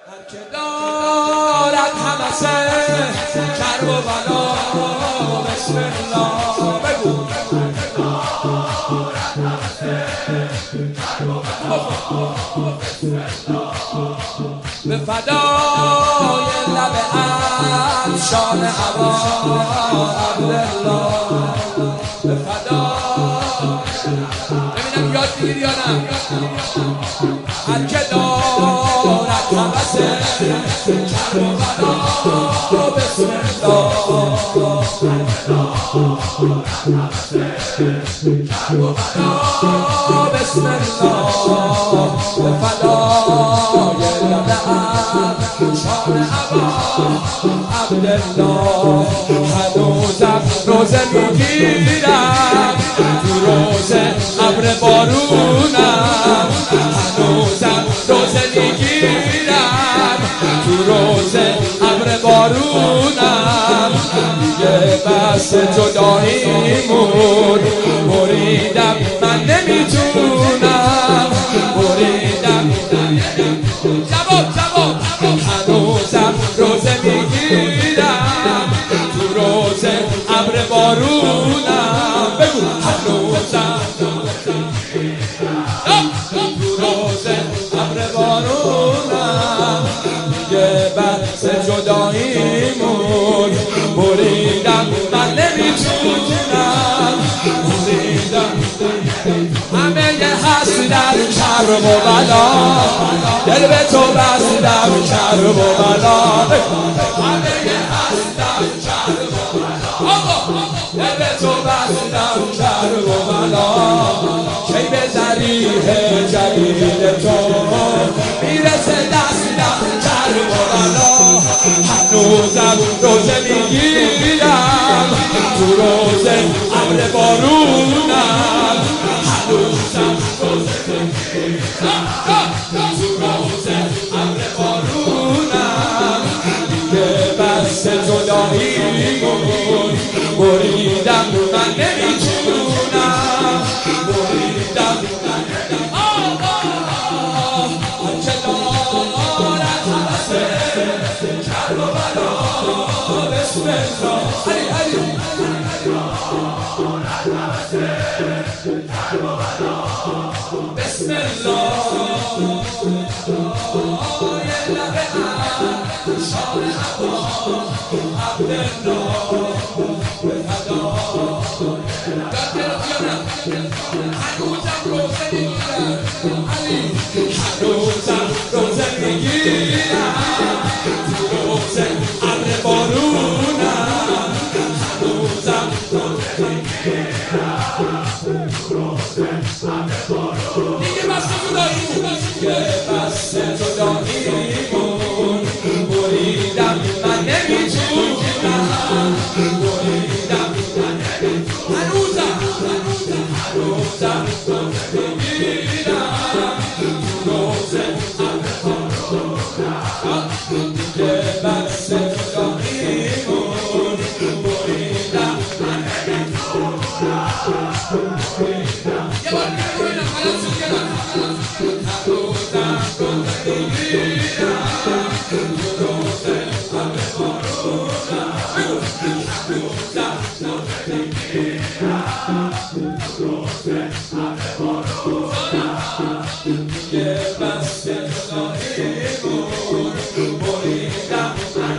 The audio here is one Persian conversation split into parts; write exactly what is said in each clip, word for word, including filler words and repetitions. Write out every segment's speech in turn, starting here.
هر که دارد همسه کرب و بلا بسم الله بگو به فدای لب افشان هوا عبدالله به فدا ببینم یاد میگیری یا نه هر که دارد همسه کرب و بلا بسم الله کرب و بلا بسم الله به فدای لب افشان هوا عبدالله هنوزم روزه میگیرم تو روزه ابر بارونم هنوزم روزه میگیرم تو روزه ابر بارونم دیگه بس جداییمون بریدم من نمیتونم بریدم جواب جواب هنوزم روزه میگیرم تو روزه ابر بارونم بگو هنوزم تو روزه ابر بارونم دیگه بس جداییمون بریدم من نمیتونم بریدم همه یه هستم کرب و بلا دل به تو بستم کرب و بلا همه یه هستم کرب و بلا دل به تو بستم کرب و بلا کی به ذریح جلیل تو میرسه دستم کرب و بلا هنوزم روزه میگیرم تو روزه ابر بارونم هنوزم روزه میگیرم تو روزه ابر بارونم دیگه بس جداییمون بریدم من نمیتونم بریدم آقا هرچه دارد همسه کرب و بلا بسم الله علی علی بسم الله یه لب افشان هوا عبدالله به فدا داد گرفت هنوزم روزه میگیرم علی هنوزم روزه میگیرم تو روزه ابر بارونم هنوزم روزه میگیرم تو روزه ابر بارونم دیگه بس جداییمون دیگه بس جداییمون بریدم من نمیتونم بریدم من نمیتونم هنوزم هنوزم روزه میگیرم تو روزه ابر بارونم دیگه بس جداییمون بریدم من نمیتونم بریدم یه بار دیگه ببینم خلاص شد یه بار هنوزم روزه میگیرم تو روزه ابر بارونم هنوزم روزه میگیرم تو روزه ابر بارونم دیگه بس جداییمون بریدم من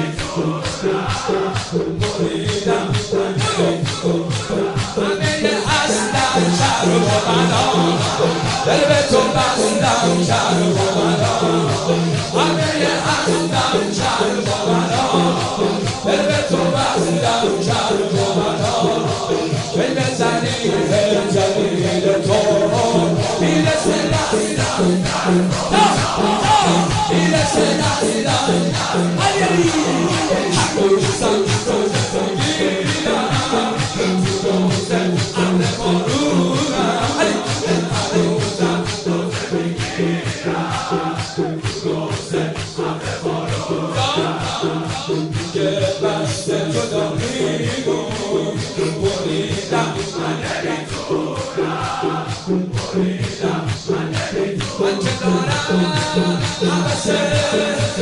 نمیتونم بریدم من نمیتونم همه هستم کرب و بلا دل به تو بستم کرب و بلا همه هستم کرب و بلا دل به تو بستم کرب و بلا کی به ذریح جلیل تو میرسه دستم میرسه دستم علی هنوزم روزه میگیرم تو روزه ابر بارونم هنوزم روزه میگیرم تو روزه ابر بارونم دیگه بس جداییمون بریدم من نمیتونم بریدم من نمیتونم من که دارم همسه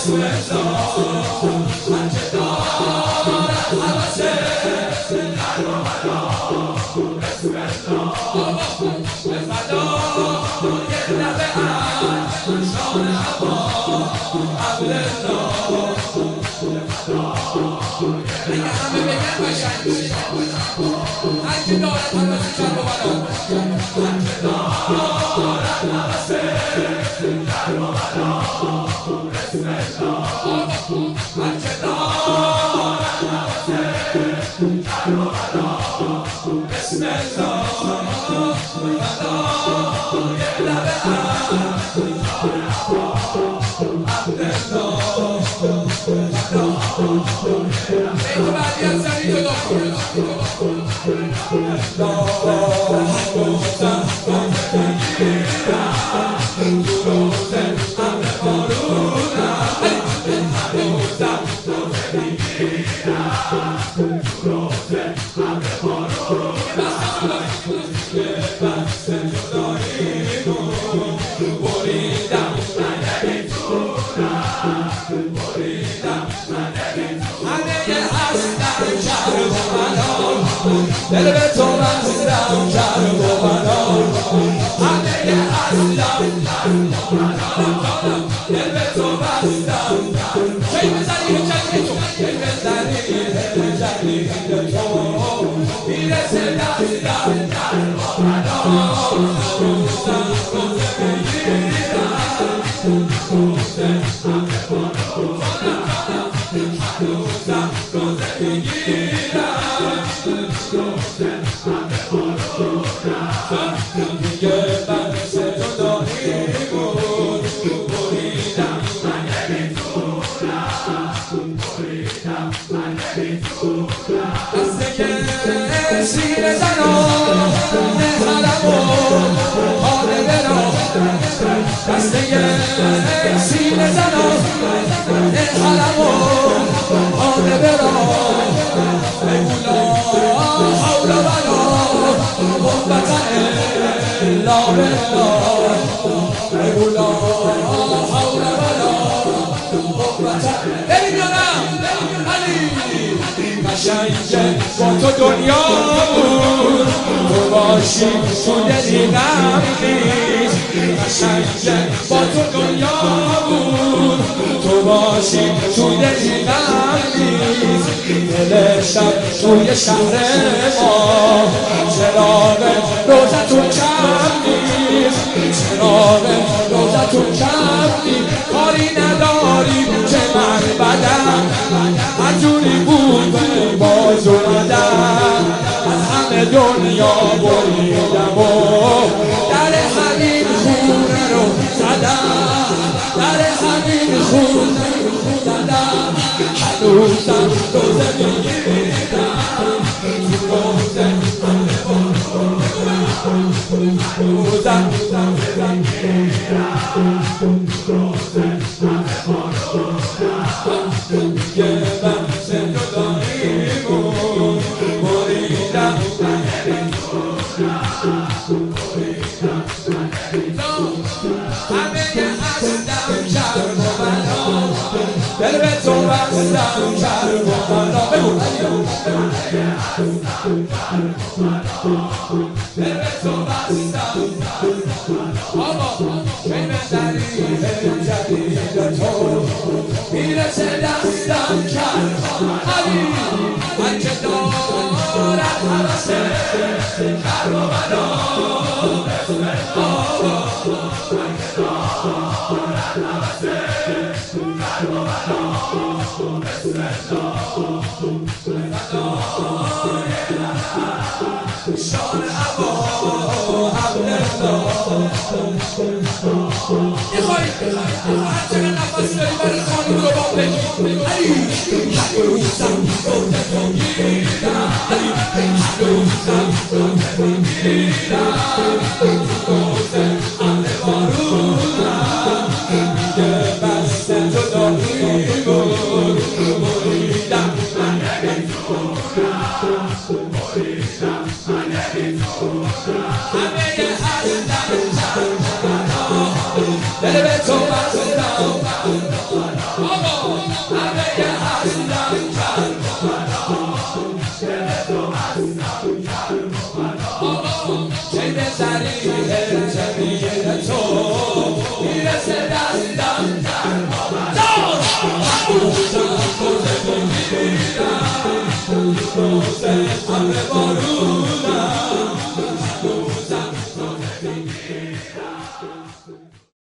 با تو دنیا بود تو باشی تو دلی غم نیست قشنگه با تو دنیا بود تو باشی تو دلی غم نیست دل شب توی شهر ما چراغ روزتون کم نیست چراغ روزتون کم نیست کاری نداری که من بدم هر جوری بود باز اومدم از همه دنیا بریدم و در همین خونه رو زدم در همین خونه رو زدم هنوزم روزه میگیرم روزه هنوزم میرسه دستم کرد علی من که دارم حوثه کرد و منو اسم آه من که دارم حوثه کرد و منو اسم آه شان عبا میخوایی هر چقدر نفس داری برای خانم رو با بگی علی هنوزم روزه میگیرم علی هنوزم روزه میگیرم روزه همه بارونم میگه بس جدایی بود بریدم من نمیتونم بریدم من نمیتونم همه هستم دل به تو بستم آقا همه هستم کربلا دل تو هستم کربلا چه سریع جمیل تو میرسه دستم کربلا روزم روزه بمیرم روزه همه بارون